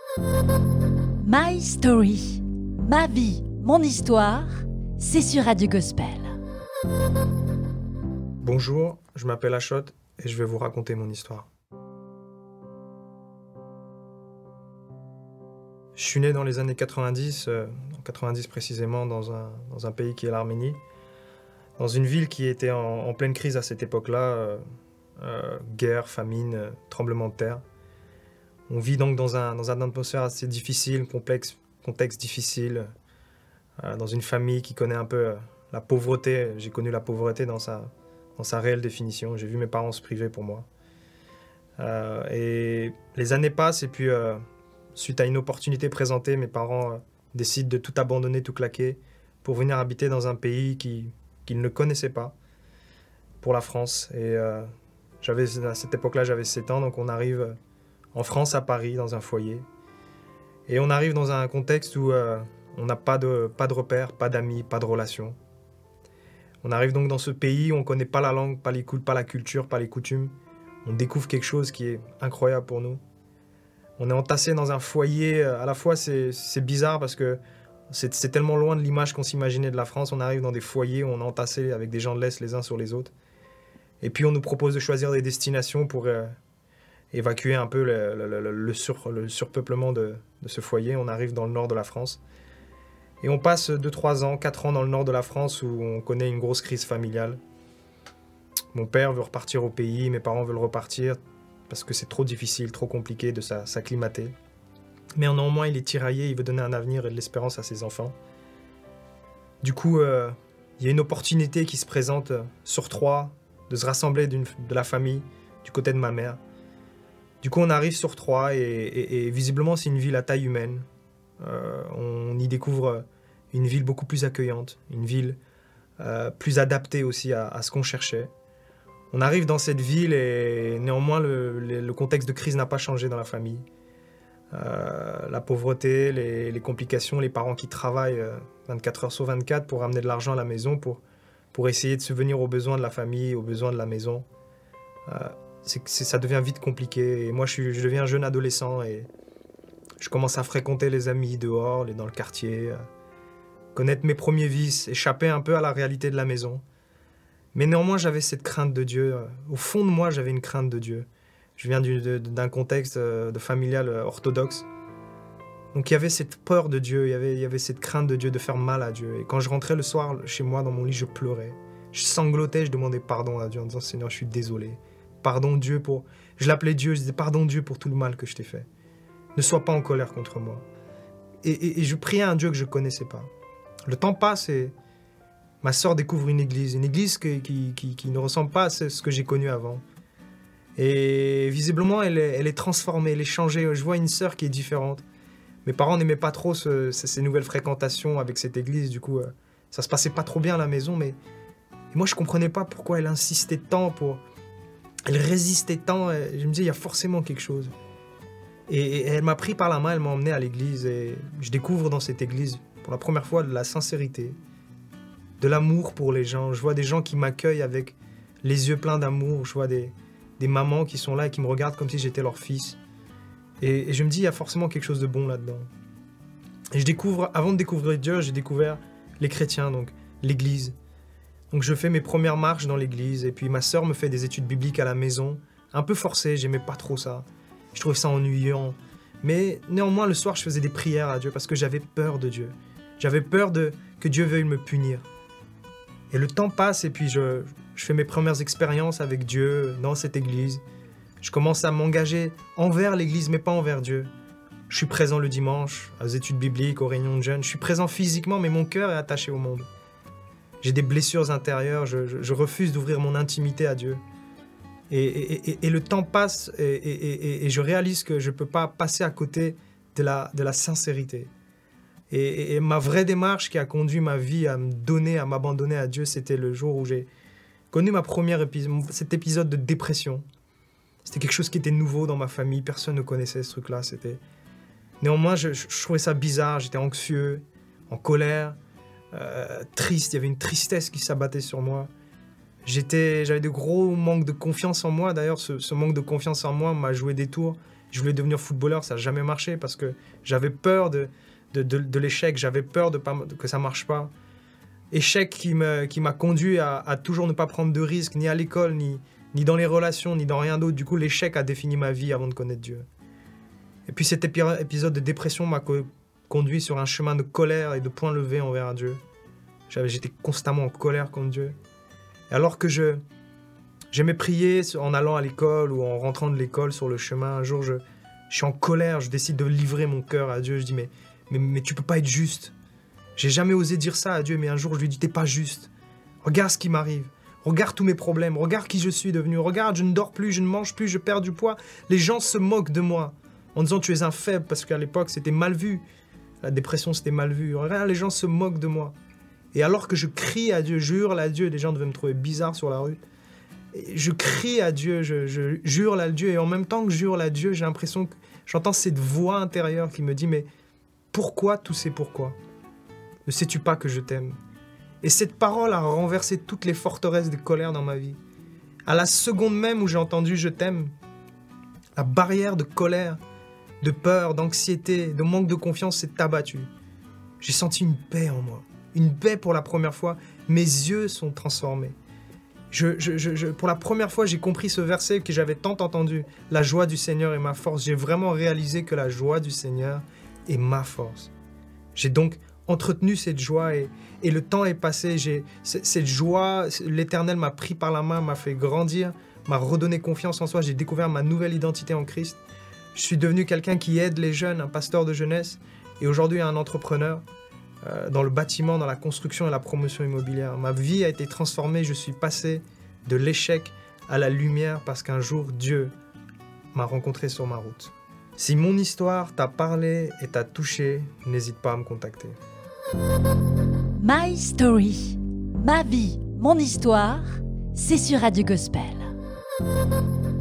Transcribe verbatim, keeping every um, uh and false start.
My Story, ma vie, mon histoire, c'est sur Radio Gospel. Bonjour, je m'appelle Achot et je vais vous raconter mon histoire. Je suis né dans les années quatre-vingt-dix, euh, en quatre-vingt-dix précisément, dans un, dans un pays qui est l'Arménie, dans une ville qui était en, en pleine crise à cette époque-là, euh, euh, guerre, famine, euh, tremblement de terre. On vit donc dans un, dans une atmosphère assez difficile, complexe, contexte difficile, euh, dans une famille qui connaît un peu euh, la pauvreté. J'ai connu la pauvreté dans sa, dans sa réelle définition. J'ai vu mes parents se priver pour moi. Euh, et les années passent et puis, euh, suite à une opportunité présentée, mes parents euh, décident de tout abandonner, tout claquer pour venir habiter dans un pays qui, qu'ils ne connaissaient pas, pour la France. Et euh, j'avais, à cette époque-là, j'avais sept ans, donc on arrive... Euh, en France, à Paris, dans un foyer. Et on arrive dans un contexte où euh, on n'a pas de, pas de repères, pas d'amis, pas de relations. On arrive donc dans ce pays où on ne connaît pas la langue, pas les, pas la culture, pas les coutumes. On découvre quelque chose qui est incroyable pour nous. On est entassé dans un foyer, à la fois c'est, c'est bizarre parce que c'est, c'est tellement loin de l'image qu'on s'imaginait de la France. On arrive dans des foyers où on est entassé avec des gens de l'Est les uns sur les autres. Et puis on nous propose de choisir des destinations pour... Euh, évacuer un peu le, le, le, le, sur, le surpeuplement de, de ce foyer. On arrive dans le nord de la France. Et on passe deux trois ans, quatre ans dans le nord de la France où on connaît une grosse crise familiale. Mon père veut repartir au pays, mes parents veulent repartir parce que c'est trop difficile, trop compliqué de s'acclimater. Mais néanmoins, il est tiraillé, il veut donner un avenir et de l'espérance à ses enfants. Du coup, euh, il y a une opportunité qui se présente sur trois de se rassembler d'une, de la famille du côté de ma mère. Du coup, on arrive sur Troyes et, et, et visiblement, c'est une ville à taille humaine. Euh, on y découvre une ville beaucoup plus accueillante, une ville euh, plus adaptée aussi à, à ce qu'on cherchait. On arrive dans cette ville et néanmoins, le, le, le contexte de crise n'a pas changé dans la famille. Euh, la pauvreté, les, les complications, les parents qui travaillent vingt-quatre heures sur vingt-quatre pour ramener de l'argent à la maison, pour, pour essayer de subvenir aux besoins de la famille, aux besoins de la maison. Euh, C'est, c'est, ça devient vite compliqué. Et moi, je, suis, je deviens jeune adolescent et je commence à fréquenter les amis dehors, les, dans le quartier, euh, connaître mes premiers vices, échapper un peu à la réalité de la maison. Mais néanmoins, j'avais cette crainte de Dieu. Au fond de moi, j'avais une crainte de Dieu. Je viens du, de, d'un contexte de familial orthodoxe. Donc il y avait cette peur de Dieu, il y avait, il y avait cette crainte de Dieu, de faire mal à Dieu. Et quand je rentrais le soir chez moi, dans mon lit, je pleurais. Je sanglotais, je demandais pardon à Dieu en disant « Seigneur, je suis désolé. » Pardon Dieu pour... Je l'appelais Dieu, je disais pardon Dieu pour tout le mal que je t'ai fait. Ne sois pas en colère contre moi. Et, et, et je priais à un Dieu que je ne connaissais pas. Le temps passe et ma sœur découvre une église, une église qui, qui, qui, qui ne ressemble pas à ce que j'ai connu avant. Et visiblement, elle est, elle est transformée, elle est changée. Je vois une sœur qui est différente. Mes parents n'aimaient pas trop ce, ces nouvelles fréquentations avec cette église. Du coup, ça se passait pas trop bien à la maison. Mais et moi, je ne comprenais pas pourquoi elle insistait tant pour... Elle résistait tant, je me disais, il y a forcément quelque chose. Et, et elle m'a pris par la main, elle m'a emmené à l'église. Et je découvre dans cette église, pour la première fois, de la sincérité, de l'amour pour les gens. Je vois des gens qui m'accueillent avec les yeux pleins d'amour. Je vois des, des mamans qui sont là et qui me regardent comme si j'étais leur fils. Et, et je me dis, il y a forcément quelque chose de bon là-dedans. Et je découvre, avant de découvrir Dieu, j'ai découvert les chrétiens, donc l'église. Donc je fais mes premières marches dans l'église et puis ma sœur me fait des études bibliques à la maison, un peu forcées, j'aimais pas trop ça. Je trouvais ça ennuyant. Mais néanmoins, le soir, je faisais des prières à Dieu parce que j'avais peur de Dieu. J'avais peur de, que Dieu veuille me punir. Et le temps passe et puis je, je fais mes premières expériences avec Dieu dans cette église. Je commence à m'engager envers l'église, mais pas envers Dieu. Je suis présent le dimanche, aux études bibliques, aux réunions de jeunes. Je suis présent physiquement, mais mon cœur est attaché au monde. J'ai des blessures intérieures, je, je, je refuse d'ouvrir mon intimité à Dieu. Et, et, et, et le temps passe et, et, et, et je réalise que je ne peux pas passer à côté de la, de la sincérité. Et, et ma vraie démarche qui a conduit ma vie à me donner, à m'abandonner à Dieu, c'était le jour où j'ai connu ma première épisode, cet épisode de dépression. C'était quelque chose qui était nouveau dans ma famille, personne ne connaissait ce truc-là. C'était... Néanmoins, je, je trouvais ça bizarre, j'étais anxieux, en colère. Euh, triste, il y avait une tristesse qui s'abattait sur moi. J'étais, j'avais de gros manques de confiance en moi. D'ailleurs, ce, ce manque de confiance en moi m'a joué des tours. Je voulais devenir footballeur, ça n'a jamais marché parce que j'avais peur de, de, de, de l'échec, j'avais peur de pas, que ça ne marche pas. Échec qui, me, qui m'a conduit à, à toujours ne pas prendre de risques, ni à l'école, ni, ni dans les relations, ni dans rien d'autre. Du coup, l'échec a défini ma vie avant de connaître Dieu. Et puis cet épi- épisode de dépression m'a co- conduit sur un chemin de colère et de poing levé envers Dieu. J'avais, j'étais constamment en colère contre Dieu. Et alors que je, j'aimais prier en allant à l'école ou en rentrant de l'école sur le chemin, un jour, je, je suis en colère, je décide de livrer mon cœur à Dieu. Je dis, mais, mais, mais tu peux pas être juste. J'ai jamais osé dire ça à Dieu, mais un jour, je lui dis, t'es pas juste. Regarde ce qui m'arrive. Regarde tous mes problèmes. Regarde qui je suis devenu. Regarde, je ne dors plus, je ne mange plus, je perds du poids. Les gens se moquent de moi en disant, tu es un faible, parce qu'à l'époque, c'était mal vu. La dépression, c'était mal vu. Regarde, les gens se moquent de moi. Et alors que je crie à Dieu, je hurle à Dieu, les gens devaient me trouver bizarre sur la rue. Et je crie à Dieu, je, je, je hurle à Dieu, et en même temps que je hurle à Dieu, j'ai l'impression que j'entends cette voix intérieure qui me dit, mais pourquoi tous ces pourquoi ? Ne sais-tu pas que je t'aime ? Et cette parole a renversé toutes les forteresses de colère dans ma vie. À la seconde même où j'ai entendu « je t'aime », la barrière de colère, de peur, d'anxiété, de manque de confiance s'est abattue. J'ai senti une paix en moi, une paix pour la première fois. Mes yeux sont transformés. Je, je, je, je, pour la première fois, j'ai compris ce verset que j'avais tant entendu. « La joie du Seigneur est ma force ». J'ai vraiment réalisé que la joie du Seigneur est ma force. J'ai donc entretenu cette joie et, et le temps est passé. J'ai, cette joie, l'Éternel m'a pris par la main, m'a fait grandir, m'a redonné confiance en soi. J'ai découvert ma nouvelle identité en Christ. Je suis devenu quelqu'un qui aide les jeunes, un pasteur de jeunesse et aujourd'hui un entrepreneur euh, dans le bâtiment, dans la construction et la promotion immobilière. Ma vie a été transformée. Je suis passé de l'échec à la lumière parce qu'un jour Dieu m'a rencontré sur ma route. Si mon histoire t'a parlé et t'a touché, n'hésite pas à me contacter. My Story, ma vie, mon histoire, c'est sur Radio Gospel.